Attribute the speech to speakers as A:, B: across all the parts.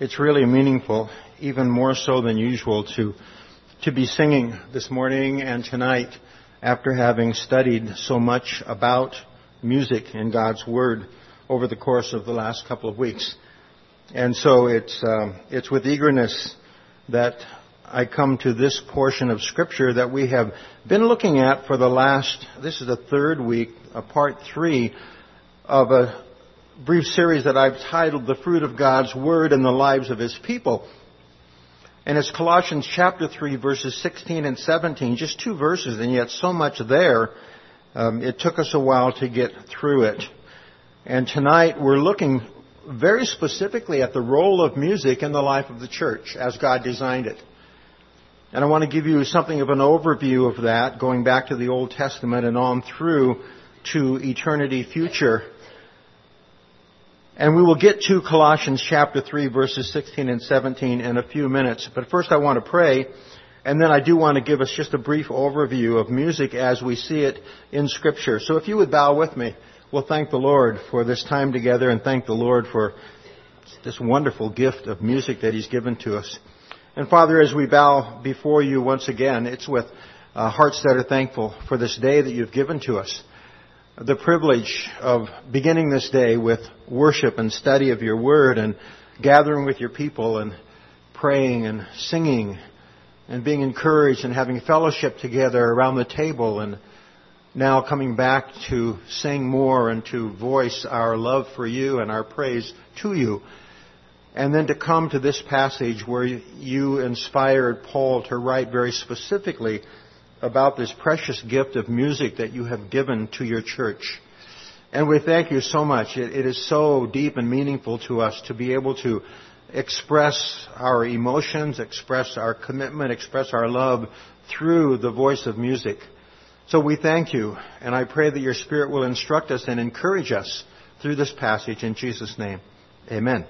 A: It's really meaningful, even more so than usual, to be singing this morning and tonight after having studied so much about music in God's Word over the course of the last couple of weeks. And so it's with eagerness that I come to this portion of Scripture that we have been looking at for this is the third week, part 3 of a brief series that I've titled The Fruit of God's Word in the Lives of His People. And it's Colossians chapter 3, verses 16 and 17, just 2 verses, and yet so much there. It took us a while to get through it. And tonight we're looking very specifically at the role of music in the life of the church as God designed it. And I want to give you something of an overview of that, going back to the Old Testament and on through to eternity future. And we will get to Colossians chapter 3, verses 16 and 17 in a few minutes. But first I want to pray, and then I do want to give us just a brief overview of music as we see it in Scripture. So if you would bow with me, we'll thank the Lord for this time together and thank the Lord for this wonderful gift of music that He's given to us. And Father, as we bow before you once again, it's with hearts that are thankful for this day that you've given to us. The privilege of beginning this day with worship and study of your word and gathering with your people and praying and singing and being encouraged and having fellowship together around the table, and now coming back to sing more and to voice our love for you and our praise to you. And then to come to this passage where you inspired Paul to write very specifically about this precious gift of music that you have given to your church. And we thank you so much. It is so deep and meaningful to us to be able to express our emotions, express our commitment, express our love through the voice of music. So we thank you, and I pray that your Spirit will instruct us and encourage us through this passage in Jesus' name. Amen.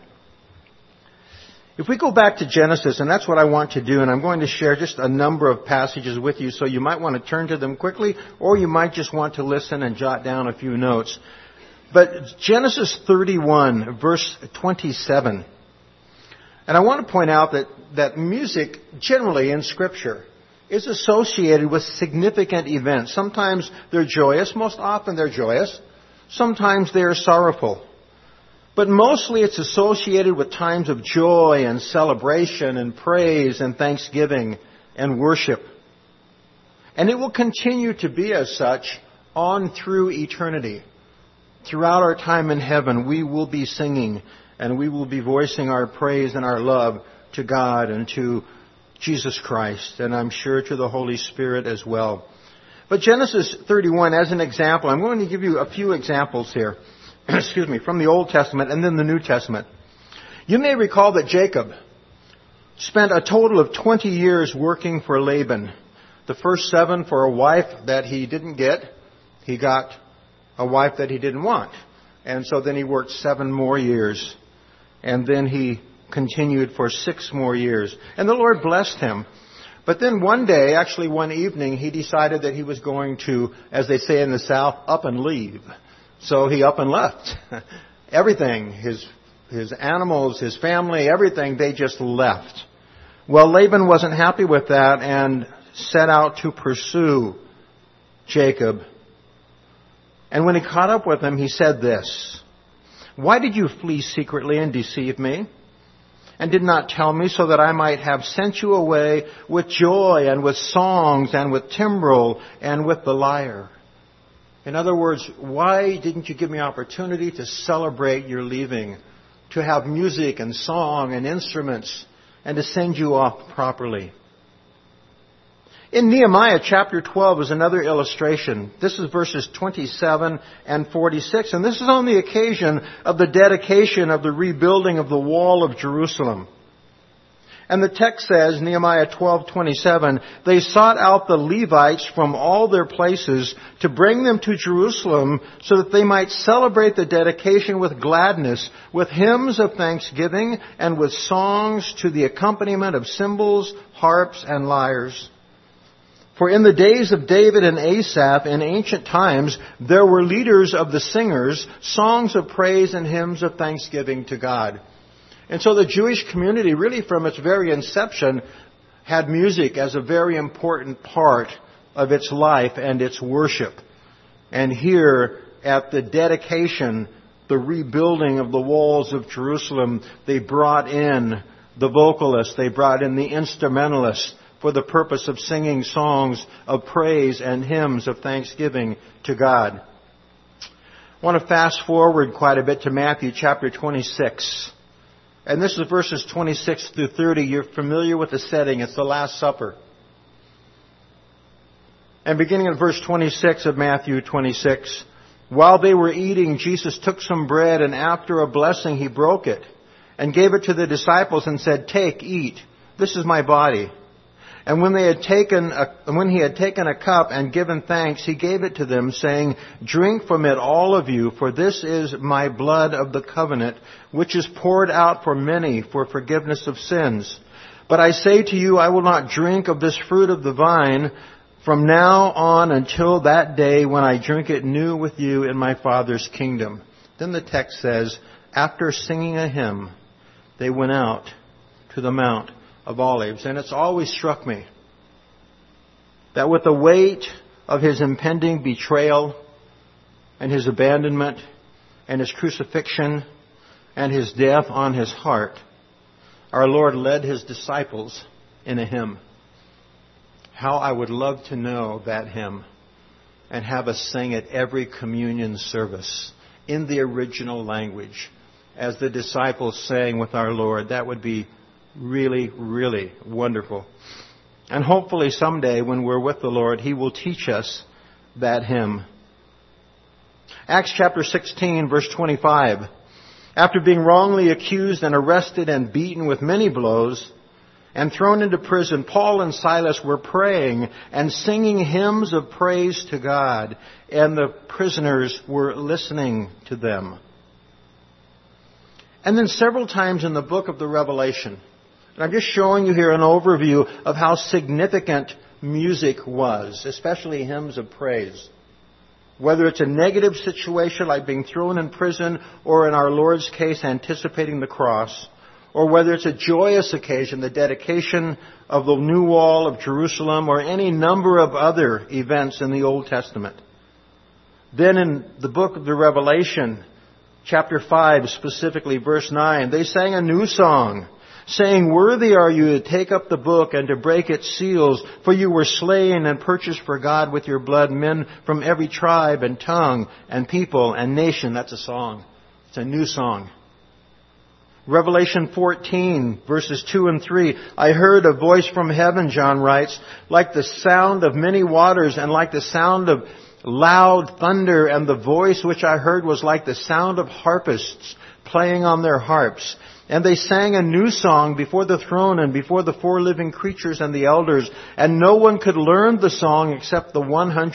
A: If we go back to Genesis, and that's what I want to do, and I'm going to share just a number of passages with you, so you might want to turn to them quickly, or you might just want to listen and jot down a few notes. But Genesis 31, verse 27. And I want to point out that music, generally in Scripture, is associated with significant events. Sometimes they're joyous, most often they're joyous. Sometimes they're sorrowful. But mostly it's associated with times of joy and celebration and praise and thanksgiving and worship. And it will continue to be as such on through eternity. Throughout our time in heaven, we will be singing and we will be voicing our praise and our love to God and to Jesus Christ, and I'm sure to the Holy Spirit as well. But Genesis 31, as an example, I'm going to give you a few examples here. From the Old Testament and then the New Testament. You may recall that Jacob spent a total of 20 years working for Laban. The first 7 for a wife that he didn't get. He got a wife that he didn't want. And so then he worked 7 more years. And then he continued for 6 more years. And the Lord blessed him. But then one day, actually one evening, he decided that he was going to, as they say in the South, up and leave. So he up and left. Everything, his animals, his family, everything, they just left. Well, Laban wasn't happy with that and set out to pursue Jacob. And when he caught up with him, he said this, "Why did you flee secretly and deceive me? And did not tell me so that I might have sent you away with joy and with songs and with timbrel and with the lyre?" In other words, why didn't you give me opportunity to celebrate your leaving, to have music and song and instruments, and to send you off properly? In Nehemiah chapter 12 is another illustration. This is verses 27 and 46, and this is on the occasion of the dedication of the rebuilding of the wall of Jerusalem. And the text says, Nehemiah 12:27, "They sought out the Levites from all their places to bring them to Jerusalem so that they might celebrate the dedication with gladness, with hymns of thanksgiving and with songs to the accompaniment of cymbals, harps, and lyres. For in the days of David and Asaph in ancient times, there were leaders of the singers, songs of praise and hymns of thanksgiving to God." And so the Jewish community, really from its very inception, had music as a very important part of its life and its worship. And here, at the dedication, the rebuilding of the walls of Jerusalem, they brought in the vocalists, they brought in the instrumentalists for the purpose of singing songs of praise and hymns of thanksgiving to God. I want to fast forward quite a bit to Matthew chapter 26. And this is verses 26 through 30. You're familiar with the setting. It's the Last Supper. And beginning in verse 26 of Matthew 26, while they were eating, Jesus took some bread, and after a blessing he broke it and gave it to the disciples and said, "Take, eat. This is my body." And when he had taken a cup and given thanks, he gave it to them, saying, "Drink from it, all of you, for this is my blood of the covenant, which is poured out for many for forgiveness of sins. But I say to you, I will not drink of this fruit of the vine from now on until that day when I drink it new with you in my Father's kingdom." Then the text says, after singing a hymn, they went out to the Mount of Olives. And it's always struck me that with the weight of his impending betrayal and his abandonment and his crucifixion and his death on his heart, our Lord led his disciples in a hymn. How I would love to know that hymn and have us sing at every communion service in the original language as the disciples sang with our Lord. That would be really, really wonderful. And hopefully someday when we're with the Lord, He will teach us that hymn. Acts chapter 16, verse 25. After being wrongly accused and arrested and beaten with many blows and thrown into prison, Paul and Silas were praying and singing hymns of praise to God, and the prisoners were listening to them. And then several times in the book of the Revelation, and I'm just showing you here an overview of how significant music was, especially hymns of praise. Whether it's a negative situation like being thrown in prison, or in our Lord's case, anticipating the cross, or whether it's a joyous occasion, the dedication of the new wall of Jerusalem, or any number of other events in the Old Testament. Then in the book of the Revelation, chapter 5, specifically verse 9, they sang a new song, saying, "Worthy are you to take up the book and to break its seals, for you were slain and purchased for God with your blood men from every tribe and tongue and people and nation." That's a song. It's a new song. Revelation 14, verses 2 and 3. "I heard a voice from heaven," John writes, "like the sound of many waters and like the sound of loud thunder, and the voice which I heard was like the sound of harpists playing on their harps. And they sang a new song before the throne and before the four living creatures and the elders. And no one could learn the song except the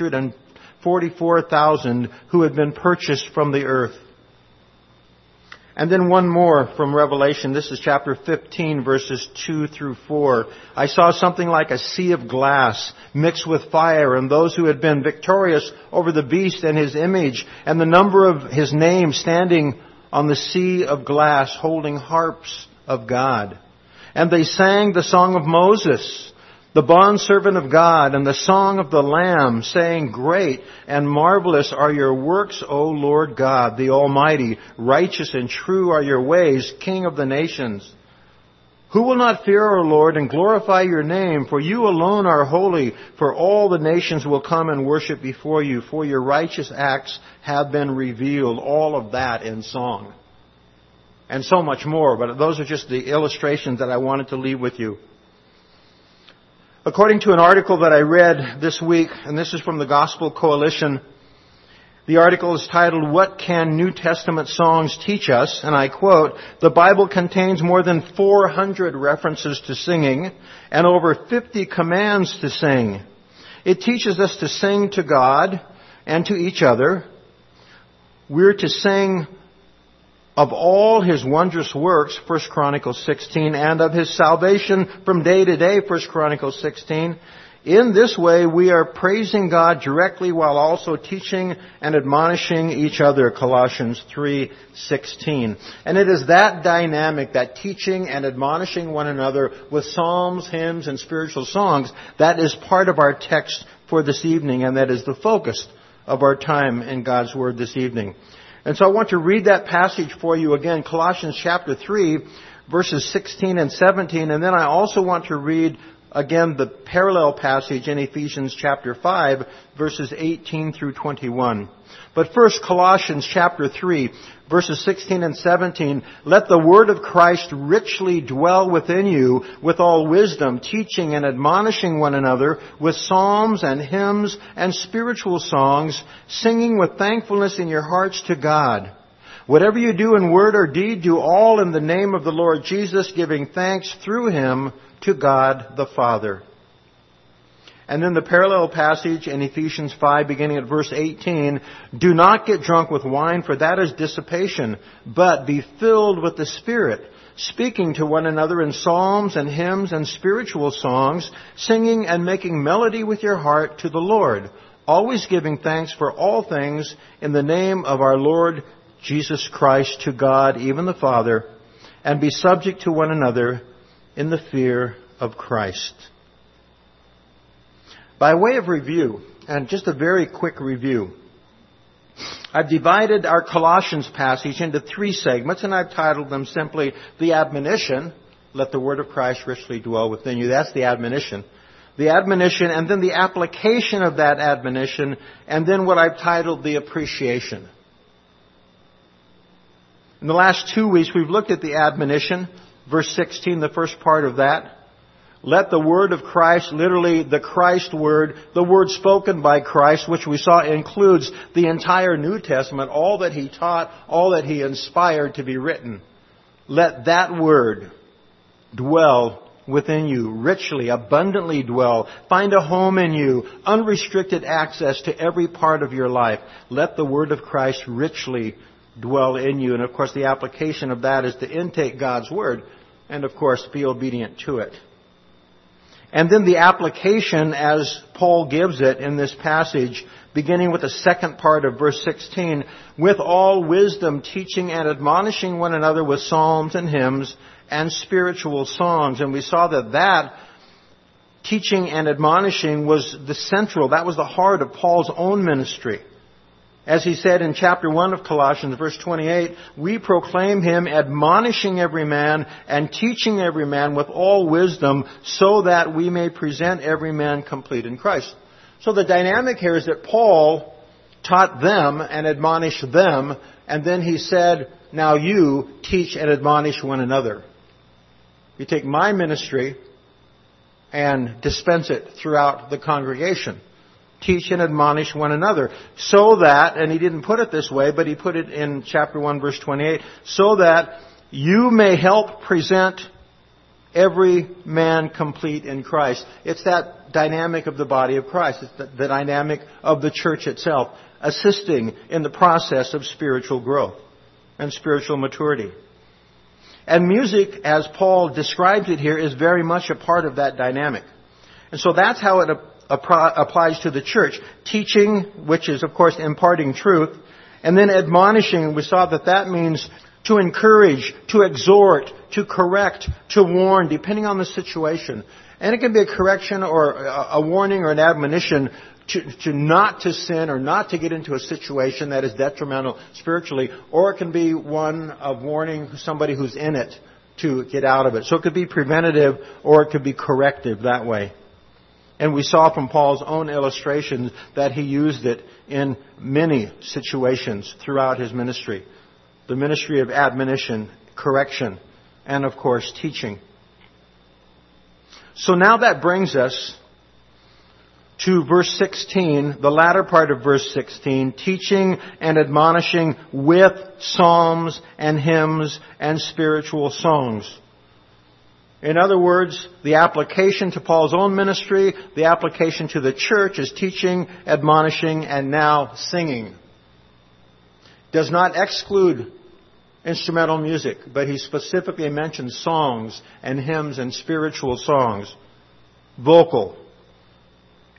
A: 144,000 who had been purchased from the earth." And then one more from Revelation. This is chapter 15, verses 2 through 4. "I saw something like a sea of glass mixed with fire, and those who had been victorious over the beast and his image, and the number of his name standing on the sea of glass, holding harps of God. And they sang the song of Moses, the bondservant of God, and the song of the Lamb, saying, 'Great and marvelous are your works, O Lord God, the Almighty. Righteous and true are your ways, King of the nations. Who will not fear our Lord and glorify your name? For you alone are holy, for all the nations will come and worship before you, for your righteous acts have been revealed." All of that in song. And so much more, but those are just the illustrations that I wanted to leave with you. According to an article that I read this week, and this is from the Gospel Coalition, the article is titled, "What Can New Testament Songs Teach Us?" And I quote, "The Bible contains more than 400 references to singing and over 50 commands to sing. It teaches us to sing to God and to each other. We're to sing of all His wondrous works, 1 Chronicles 16, and of His salvation from day to day, 1 Chronicles 16. In this way, we are praising God directly while also teaching and admonishing each other, Colossians 3:16. And it is that dynamic, that teaching and admonishing one another with psalms, hymns, and spiritual songs, that is part of our text for this evening, and that is the focus of our time in God's Word this evening. And so I want to read that passage for you again, Colossians chapter 3, verses 16 and 17, and then I also want to read again the parallel passage in Ephesians chapter 5, verses 18 through 21. But first, Colossians chapter 3, verses 16 and 17. Let the word of Christ richly dwell within you with all wisdom, teaching and admonishing one another with psalms and hymns and spiritual songs, singing with thankfulness in your hearts to God. Whatever you do in word or deed, do all in the name of the Lord Jesus, giving thanks through Him to God the Father. And then the parallel passage in Ephesians 5, beginning at verse 18, do not get drunk with wine, for that is dissipation, but be filled with the Spirit, speaking to one another in psalms and hymns and spiritual songs, singing and making melody with your heart to the Lord, always giving thanks for all things in the name of our Lord Jesus Christ to God, even the Father, and be subject to one another in the fear of Christ. By way of review, and just a very quick review, I've divided our Colossians passage into 3 segments, and I've titled them simply the admonition, let the word of Christ richly dwell within you. That's the admonition. The admonition, and then the application of that admonition, and then what I've titled the appreciation. In the last 2 weeks, we've looked at the admonition, verse 16, the first part of that. Let the word of Christ, literally the Christ word, the word spoken by Christ, which we saw includes the entire New Testament, all that He taught, all that He inspired to be written. Let that word dwell within you, richly, abundantly dwell. Find a home in you, unrestricted access to every part of your life. Let the word of Christ richly dwell in you. And of course the application of that is to intake God's word and of course be obedient to it. And then the application as Paul gives it in this passage, beginning with the second part of verse 16, with all wisdom teaching and admonishing one another with psalms and hymns and spiritual songs. And we saw that teaching and admonishing was the central, that was the heart of Paul's own ministry. As he said in chapter 1 of Colossians, verse 28, we proclaim him admonishing every man and teaching every man with all wisdom so that we may present every man complete in Christ. So the dynamic here is that Paul taught them and admonished them, and then he said, now you teach and admonish one another. You take my ministry and dispense it throughout the congregation. Teach and admonish one another. So that, and he didn't put it this way, but he put it in chapter 1, verse 28, so that you may help present every man complete in Christ. It's that dynamic of the body of Christ. It's the dynamic of the church itself, assisting in the process of spiritual growth and spiritual maturity. And music, as Paul describes it here, is very much a part of that dynamic. And so that's how it applies to the church. Teaching, which is, of course, imparting truth. And then admonishing, we saw that means to encourage, to exhort, to correct, to warn, depending on the situation. And it can be a correction or a warning or an admonition to not to sin or not to get into a situation that is detrimental spiritually. Or it can be one of warning somebody who's in it to get out of it. So it could be preventative or it could be corrective that way. And we saw from Paul's own illustrations that he used it in many situations throughout his ministry. The ministry of admonition, correction, and of course teaching. So now that brings us to verse 16, the latter part of verse 16, teaching and admonishing with psalms and hymns and spiritual songs. In other words, the application to Paul's own ministry, the application to the church is teaching, admonishing, and now singing. Does not exclude instrumental music, but he specifically mentions songs and hymns and spiritual songs. Vocal.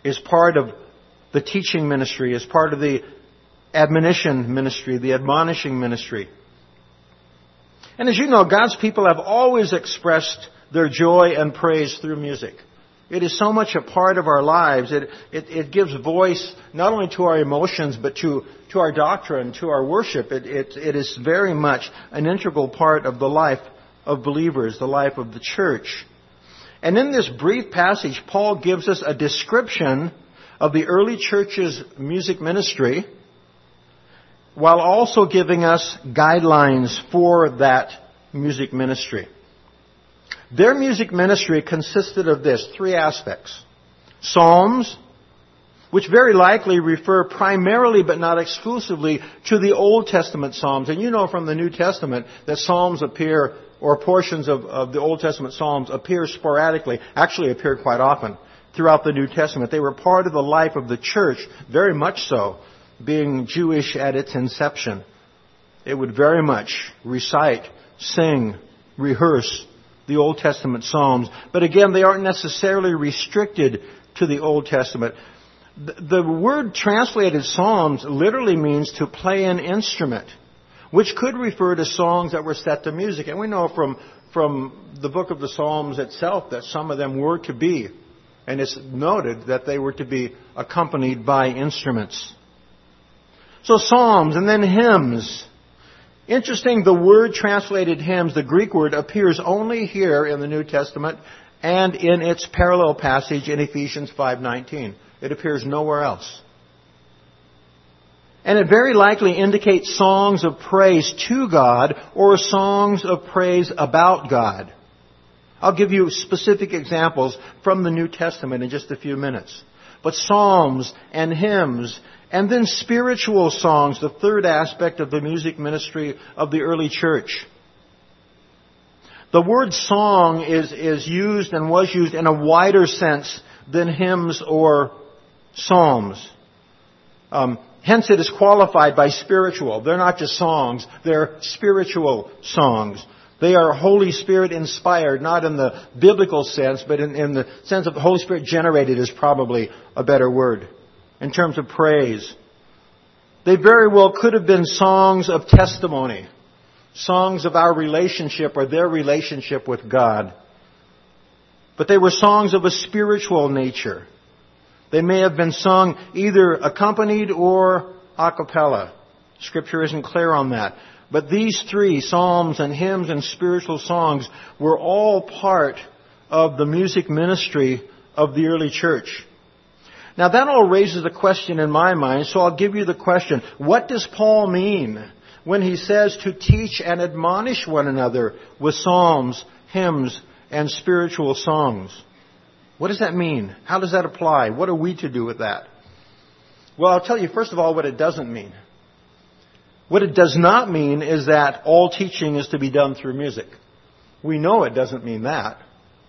A: is part of the teaching ministry, is part of the admonition ministry, the admonishing ministry. And as you know, God's people have always expressed their joy and praise through music. It is so much a part of our lives. It gives voice not only to our emotions, but to our doctrine, to our worship. It is very much an integral part of the life of believers, the life of the church. And in this brief passage, Paul gives us a description of the early church's music ministry, while also giving us guidelines for that music ministry. Their music ministry consisted of this, 3 aspects. Psalms, which very likely refer primarily but not exclusively to the Old Testament Psalms. And you know from the New Testament that Psalms appear, or portions of the Old Testament Psalms appear sporadically, actually appear quite often throughout the New Testament. They were part of the life of the church, very much so, being Jewish at its inception. It would very much recite, sing, rehearse the Old Testament Psalms. But again, they aren't necessarily restricted to the Old Testament. The word translated Psalms literally means to play an instrument, which could refer to songs that were set to music. And we know from the book of the Psalms itself that some of them were to be, and it's noted that they were to be accompanied by instruments. So Psalms, and then hymns. Interesting, the word translated hymns, the Greek word, appears only here in the New Testament and in its parallel passage in Ephesians 5:19. It appears nowhere else. And it very likely indicates songs of praise to God or songs of praise about God. I'll give you specific examples from the New Testament in just a few minutes. But psalms and hymns, and then spiritual songs, the third aspect of the music ministry of the early church. The word song is used and was used in a wider sense than hymns or psalms. Hence it is qualified by spiritual. They're not just songs, they're spiritual songs. They are Holy Spirit inspired, not in the biblical sense, but in the sense of the Holy Spirit generated is probably a better word. In terms of praise. They very well could have been songs of testimony. Songs of our relationship or their relationship with God. But they were songs of a spiritual nature. They may have been sung either accompanied or a cappella. Scripture isn't clear on that. But these 3, psalms and hymns and spiritual songs, were all part of the music ministry of the early church. Now that all raises a question in my mind, so I'll give you the question. What does Paul mean when he says to teach and admonish one another with psalms, hymns, and spiritual songs? What does that mean? How does that apply? What are we to do with that? Well, I'll tell you first of all what it doesn't mean. What it does not mean is that all teaching is to be done through music. We know it doesn't mean that.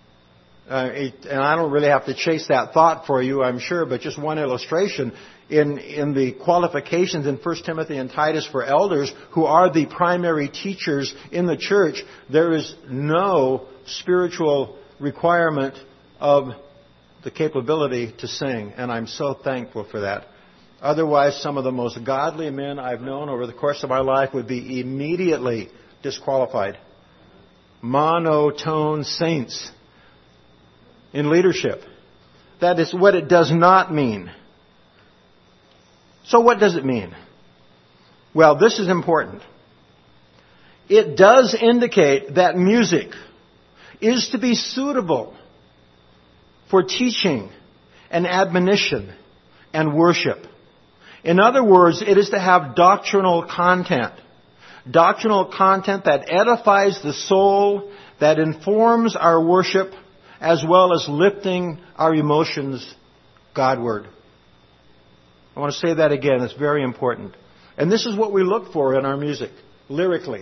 A: And I don't really have to chase that thought for you, I'm sure, but just one illustration. In the qualifications in 1 Timothy and Titus for elders, who are the primary teachers in the church, there is no spiritual requirement of the capability to sing. And I'm so thankful for that. Otherwise, some of the most godly men I've known over the course of my life would be immediately disqualified. Monotone saints in leadership. That is what it does not mean. So what does it mean? Well, this is important. It does indicate that music is to be suitable for teaching and admonition and worship. In other words, it is to have doctrinal content. Doctrinal content that edifies the soul, that informs our worship, as well as lifting our emotions Godward. I want to say that again. It's very important. And this is what we look for in our music, lyrically.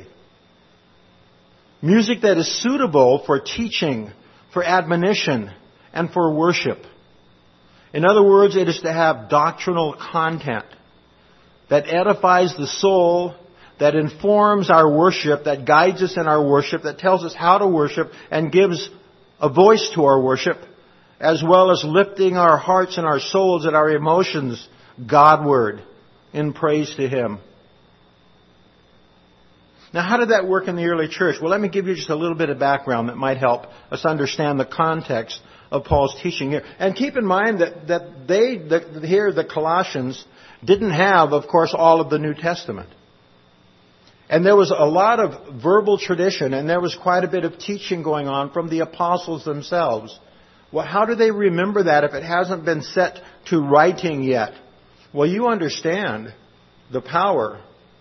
A: Music that is suitable for teaching, for admonition, and for worship. In other words, it is to have doctrinal content that edifies the soul, that informs our worship, that guides us in our worship, that tells us how to worship and gives a voice to our worship, as well as lifting our hearts and our souls and our emotions Godward in praise to Him. Now, how did that work in the early church? Well, let me give you just a little bit of background that might help us understand the context of Paul's teaching here. And keep in mind that the Colossians didn't have, of course, all of the New Testament. And there was a lot of verbal tradition, and there was quite a bit of teaching going on from the apostles themselves. Well, how do they remember that if it hasn't been set to writing yet? Well, you understand the power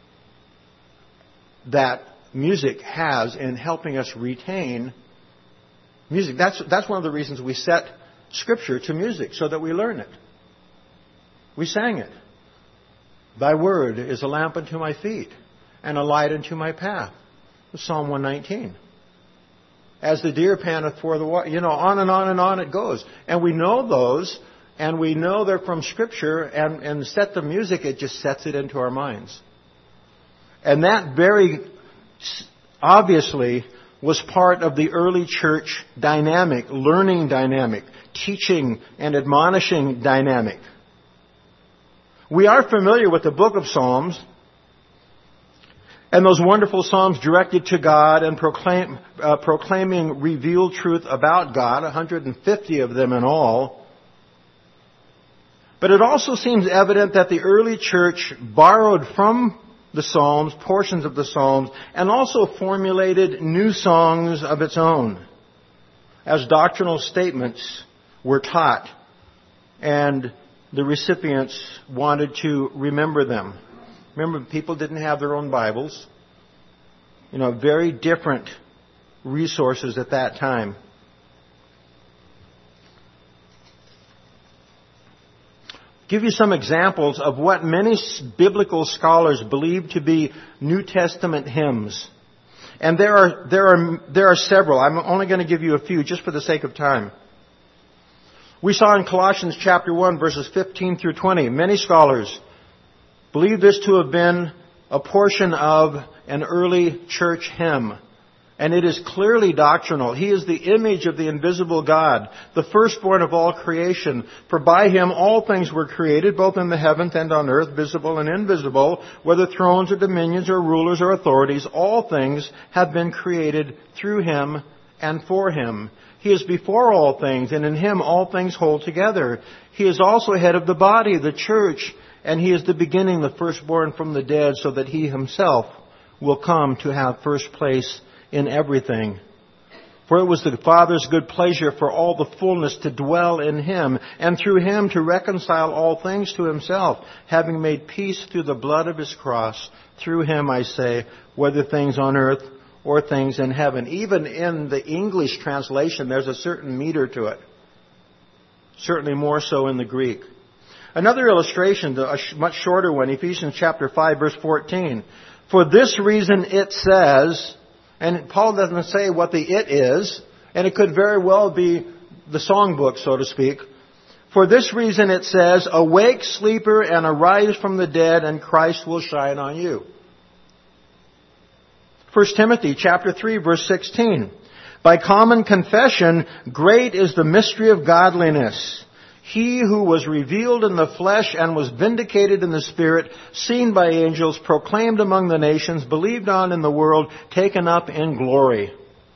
A: that music has in helping us retain music. That's one of the reasons we set Scripture to music, so that we learn it. We sang it. Thy word is a lamp unto my feet and a light unto my path. Psalm 119. As the deer panteth for the water. On and on it goes. And we know those, and we know they're from Scripture, and set the music, it just sets it into our minds. And that very obviously was part of the early church dynamic, learning dynamic, teaching and admonishing dynamic. We are familiar with the book of Psalms and those wonderful psalms directed to God and proclaiming revealed truth about God, 150 of them in all. But it also seems evident that the early church borrowed from the Psalms, portions of the Psalms, and also formulated new songs of its own as doctrinal statements were taught, and the recipients wanted to remember them. Remember, people didn't have their own Bibles. Very different resources at that time. Give you some examples of what many biblical scholars believe to be New Testament hymns. And there are several. I'm only going to give you a few just for the sake of time. We saw in Colossians chapter 1 verses 15 through 20, many scholars believe this to have been a portion of an early church hymn. And it is clearly doctrinal. He is the image of the invisible God, the firstborn of all creation. For by Him all things were created, both in the heavens and on earth, visible and invisible, whether thrones or dominions or rulers or authorities. All things have been created through Him and for Him. He is before all things, and in Him all things hold together. He is also head of the body, the church, and He is the beginning, the firstborn from the dead, so that He Himself will come to have first place in everything. For it was the Father's good pleasure for all the fullness to dwell in Him, and through Him to reconcile all things to Himself, having made peace through the blood of His cross. Through Him, I say, whether things on earth or things in heaven. Even in the English translation, there's a certain meter to it. Certainly more so in the Greek. Another illustration, a much shorter one, Ephesians chapter 5, verse 14. For this reason it says... And Paul doesn't say what the it is, and it could very well be the songbook, so to speak. For this reason it says, awake, sleeper, and arise from the dead, and Christ will shine on you. 1 Timothy chapter 3, verse 16. By common confession, great is the mystery of godliness. He who was revealed in the flesh and was vindicated in the Spirit, seen by angels, proclaimed among the nations, believed on in the world, taken up in glory.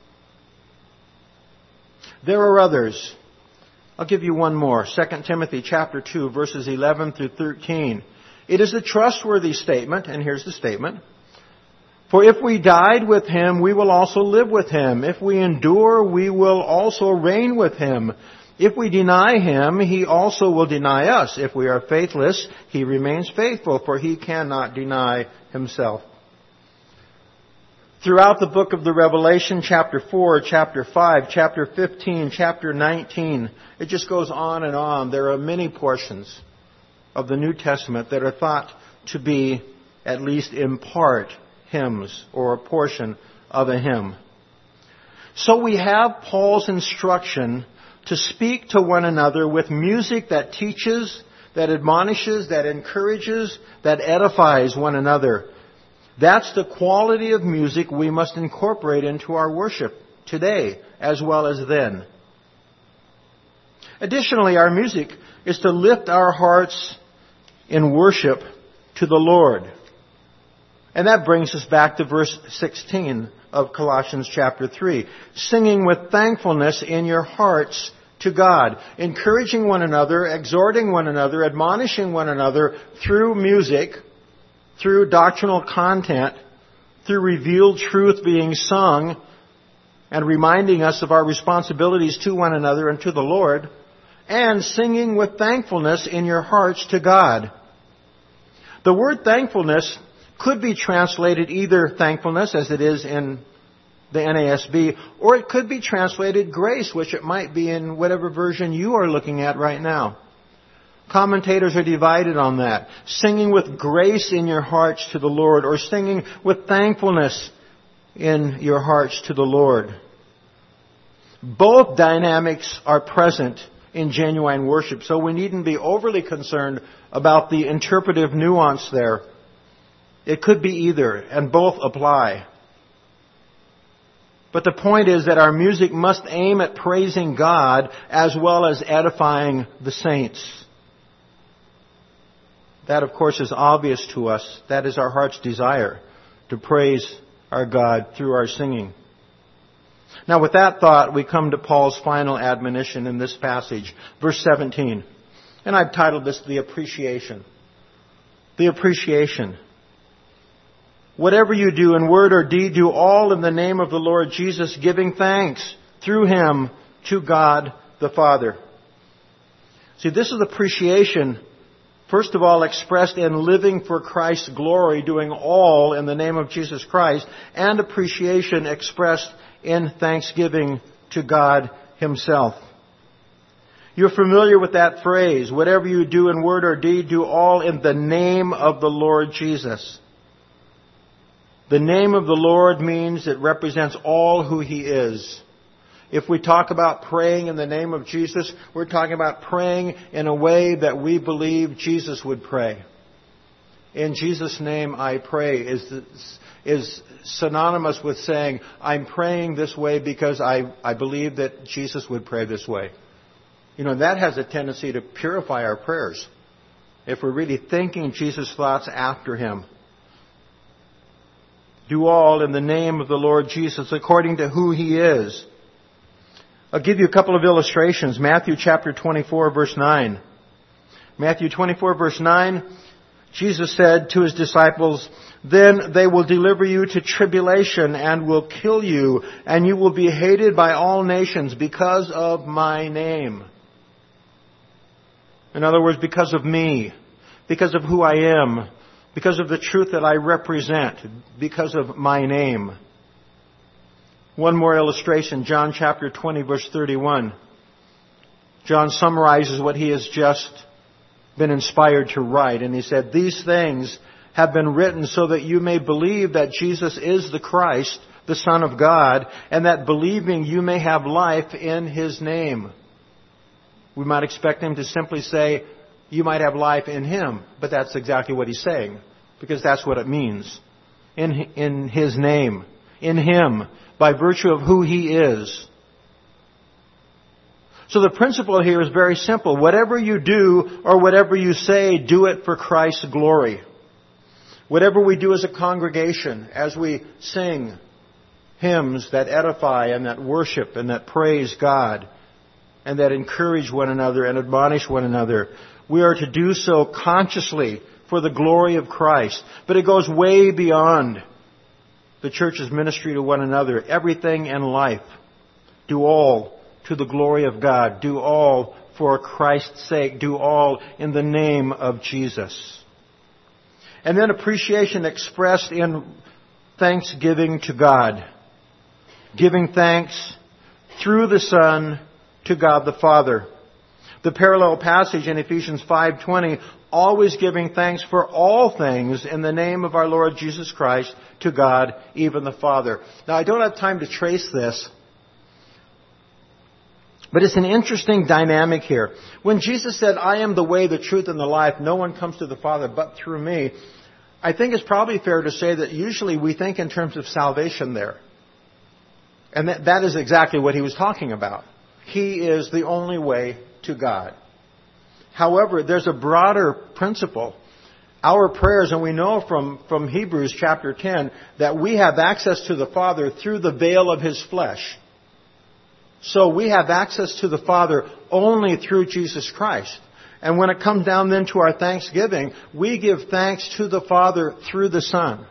A: There are others. I'll give you one more. 2 Timothy chapter 2, verses 11 through 13. It is a trustworthy statement, and here's the statement. For if we died with Him, we will also live with Him. If we endure, we will also reign with Him. If we deny Him, He also will deny us. If we are faithless, He remains faithful, for He cannot deny Himself. Throughout the book of the Revelation, chapter 4, chapter 5, chapter 15, chapter 19, it just goes on and on. There are many portions of the New Testament that are thought to be, at least in part, hymns or a portion of a hymn. So we have Paul's instruction to speak to one another with music that teaches, that admonishes, that encourages, that edifies one another. That's the quality of music we must incorporate into our worship today as well as then. Additionally, our music is to lift our hearts in worship to the Lord. And that brings us back to verse 16 of Colossians chapter 3. Singing with thankfulness in your hearts to God. Encouraging one another, exhorting one another, admonishing one another through music, through doctrinal content, through revealed truth being sung, and reminding us of our responsibilities to one another and to the Lord, and singing with thankfulness in your hearts to God. The word thankfulness could be translated either thankfulness, as it is in the NASB, or it could be translated grace, which it might be in whatever version you are looking at right now. Commentators are divided on that. Singing with grace in your hearts to the Lord, or singing with thankfulness in your hearts to the Lord. Both dynamics are present in genuine worship, so we needn't be overly concerned about the interpretive nuance there. It could be either, and both apply. But the point is that our music must aim at praising God as well as edifying the saints. That, of course, is obvious to us. That is our heart's desire, to praise our God through our singing. Now, with that thought, we come to Paul's final admonition in this passage, verse 17. And I've titled this The Appreciation. The Appreciation. Whatever you do in word or deed, do all in the name of the Lord Jesus, giving thanks through Him to God the Father. See, this is appreciation, first of all, expressed in living for Christ's glory, doing all in the name of Jesus Christ, and appreciation expressed in thanksgiving to God Himself. You're familiar with that phrase, whatever you do in word or deed, do all in the name of the Lord Jesus. The name of the Lord means it represents all who He is. If we talk about praying in the name of Jesus, we're talking about praying in a way that we believe Jesus would pray. In Jesus' name I pray is synonymous with saying, I'm praying this way because I believe that Jesus would pray this way. You know, that has a tendency to purify our prayers. If we're really thinking Jesus' thoughts after Him. Do all in the name of the Lord Jesus according to who He is. I'll give you a couple of illustrations. Matthew chapter 24 verse 9. Matthew 24 verse 9, Jesus said to His disciples, then they will deliver you to tribulation and will kill you, and you will be hated by all nations because of my name. In other words, because of me, because of who I am, because of the truth that I represent, because of my name. One more illustration, John chapter 20, verse 31. John summarizes what he has just been inspired to write, and he said, these things have been written so that you may believe that Jesus is the Christ, the Son of God, and that believing you may have life in His name. We might expect Him to simply say, you might have life in Him, but that's exactly what He's saying, because that's what it means. In His name, in Him, by virtue of who He is. So the principle here is very simple. Whatever you do or whatever you say, do it for Christ's glory. Whatever we do as a congregation, as we sing hymns that edify and that worship and that praise God and that encourage one another and admonish one another, we are to do so consciously for the glory of Christ. But it goes way beyond the church's ministry to one another. Everything in life, do all to the glory of God. Do all for Christ's sake. Do all in the name of Jesus. And then appreciation expressed in thanksgiving to God. Giving thanks through the Son to God the Father. The parallel passage in Ephesians 5:20, always giving thanks for all things in the name of our Lord Jesus Christ to God, even the Father. Now, I don't have time to trace this, but it's an interesting dynamic here. When Jesus said, I am the way, the truth, and the life, no one comes to the Father but through me, I think it's probably fair to say that usually we think in terms of salvation there. And that is exactly what he was talking about. He is the only way to God. However, there's a broader principle. Our prayers, and we know from Hebrews chapter 10, that we have access to the Father through the veil of His flesh. So we have access to the Father only through Jesus Christ. And when it comes down then to our thanksgiving, we give thanks to the Father through the Son.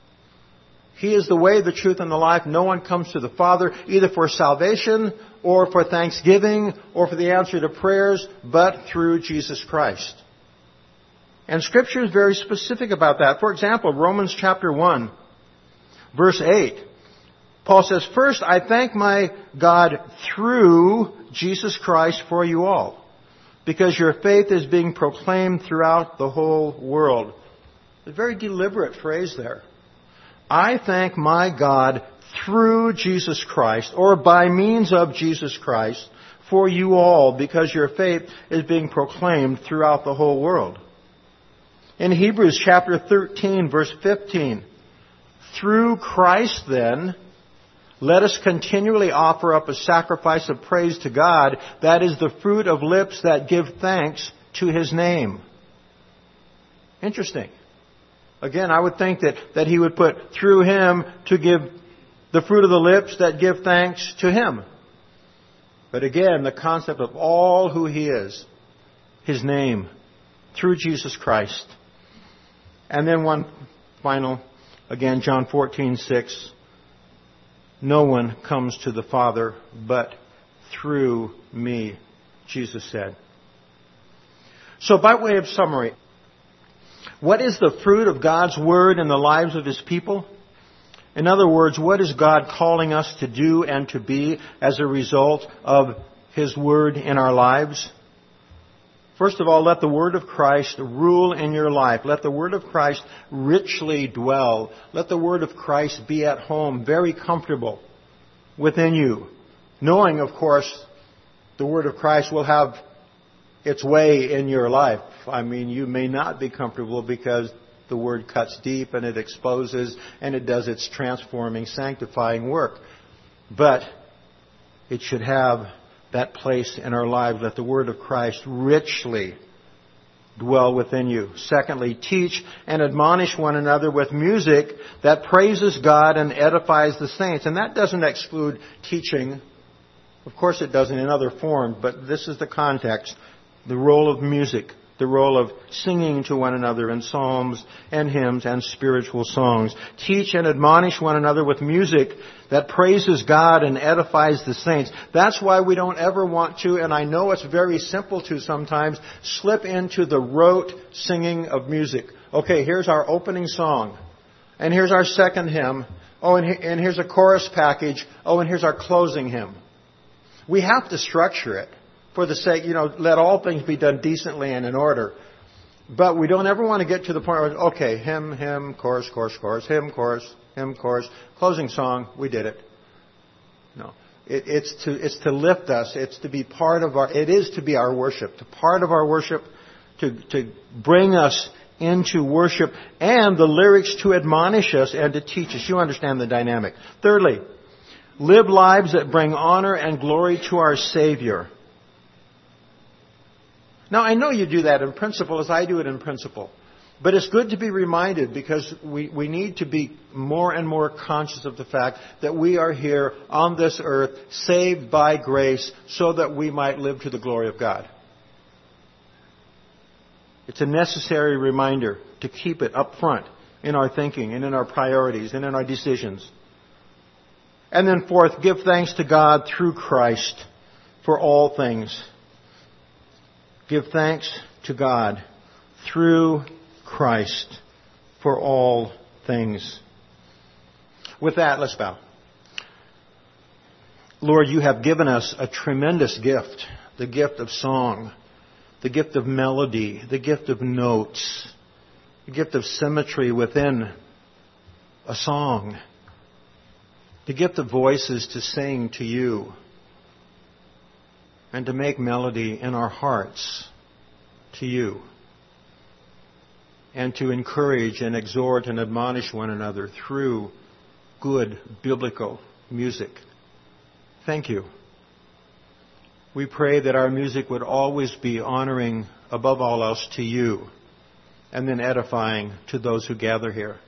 A: He is the way, the truth, and the life. No one comes to the Father either for salvation or for thanksgiving or for the answer to prayers, but through Jesus Christ. And Scripture is very specific about that. For example, Romans chapter 1, verse 8. Paul says, "First, I thank my God through Jesus Christ for you all, because your faith is being proclaimed throughout the whole world." A very deliberate phrase there. I thank my God through Jesus Christ, or by means of Jesus Christ, for you all, because your faith is being proclaimed throughout the whole world. In Hebrews chapter 13, verse 15, "Through Christ, then, let us continually offer up a sacrifice of praise to God, that is the fruit of lips that give thanks to His name." Interesting. Again, I would think that he would put through Him to give the fruit of the lips that give thanks to Him. But again, the concept of all who He is, His name, through Jesus Christ. And then one final, again, John 14:6. "No one comes to the Father but through me," Jesus said. So by way of summary, what is the fruit of God's Word in the lives of His people? In other words, what is God calling us to do and to be as a result of His Word in our lives? First of all, let the Word of Christ rule in your life. Let the Word of Christ richly dwell. Let the Word of Christ be at home, very comfortable within you. Knowing, of course, the Word of Christ will have its way in your life. I mean, you may not be comfortable because the Word cuts deep and it exposes and it does its transforming, sanctifying work. But it should have that place in our lives. Let the Word of Christ richly dwell within you. Secondly, teach and admonish one another with music that praises God and edifies the saints. And that doesn't exclude teaching. Of course it doesn't in other forms, but this is the context. The role of music, the role of singing to one another in psalms and hymns and spiritual songs. Teach and admonish one another with music that praises God and edifies the saints. That's why we don't ever want to, and I know it's very simple to sometimes, slip into the rote singing of music. Okay, here's our opening song. And here's our second hymn. Oh, and here's a chorus package. Oh, and here's our closing hymn. We have to structure it. For the sake, let all things be done decently and in order. But we don't ever want to get to the point where, okay, hymn, chorus, hymn, chorus, closing song, we did it. No. It's to lift us. It's to be part of it is to be our worship. Part of our worship, to bring us into worship, and the lyrics to admonish us and to teach us. You understand the dynamic. Thirdly, live lives that bring honor and glory to our Savior. Now, I know you do that in principle as I do it in principle. But it's good to be reminded because we need to be more and more conscious of the fact that we are here on this earth, saved by grace, so that we might live to the glory of God. It's a necessary reminder to keep it up front in our thinking and in our priorities and in our decisions. And then fourth, give thanks to God through Christ for all things. Give thanks to God through Christ for all things. With that, let's bow. Lord, you have given us a tremendous gift, the gift of song, the gift of melody, the gift of notes, the gift of symmetry within a song, the gift of voices to sing to you, and to make melody in our hearts to you, and to encourage and exhort and admonish one another through good biblical music. Thank you. We pray that our music would always be honoring above all else to you, and then edifying to those who gather here.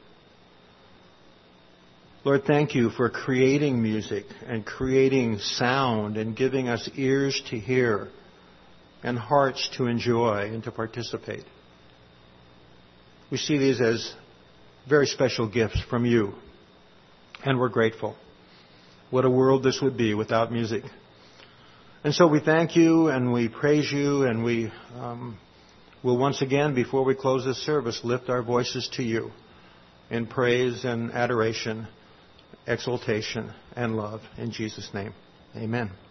A: Lord, thank you for creating music and creating sound and giving us ears to hear and hearts to enjoy and to participate. We see these as very special gifts from you, and we're grateful. What a world this would be without music. And so we thank you and we praise you, and we will once again, before we close this service, lift our voices to you in praise and adoration, exaltation and love. In Jesus' name, amen.